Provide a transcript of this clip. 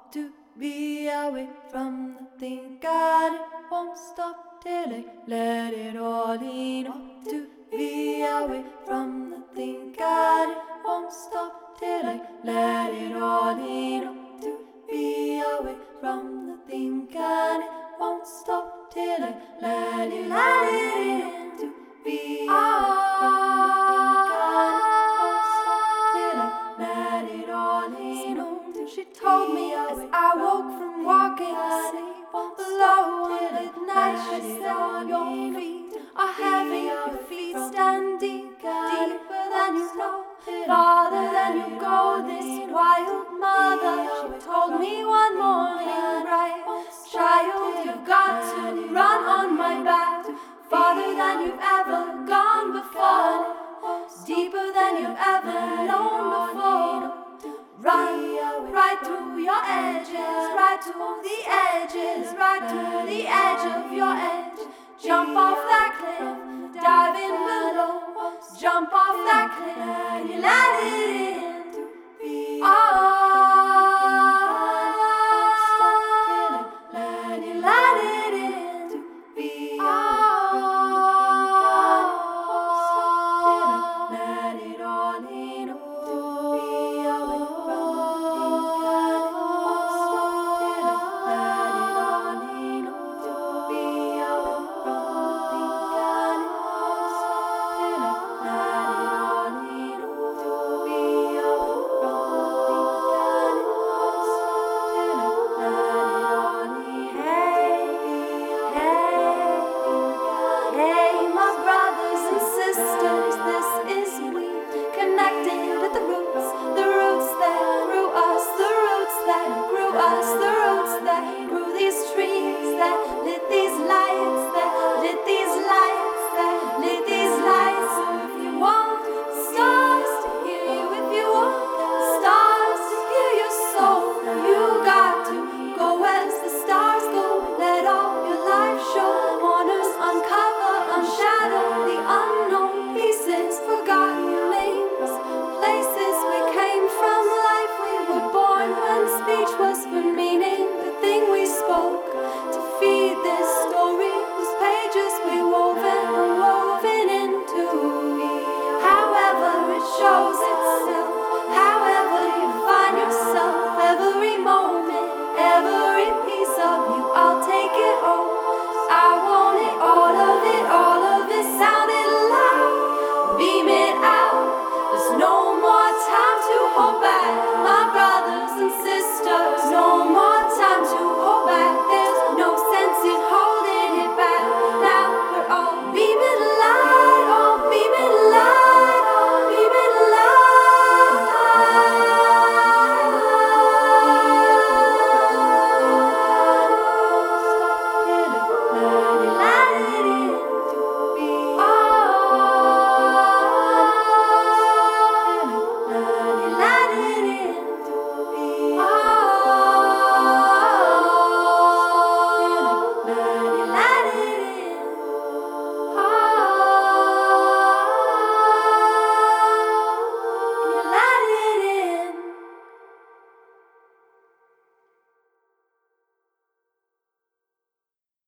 to be away from the thing. God, it won't stop till I let it all in. Want to be away from the thing. God, it won't stop till I let it all in. Want to be away from the thing. God, it won't stop till I let it in. To be away from the thing. God, it won't stop till I let it all in. She told me as I woke from walking alone at night. She said, your feet are heavy, your feet stand deeper than you know, farther than you go. This wild mother, she told me one morning, right, child, you've got to run on my back, farther than you've ever gone before, deeper than you've ever known before. Run right through your edges, right to the edges, right to the edge of your edge. Jump off that cliff, dive in below. Jump off that cliff and you let it in. Oh.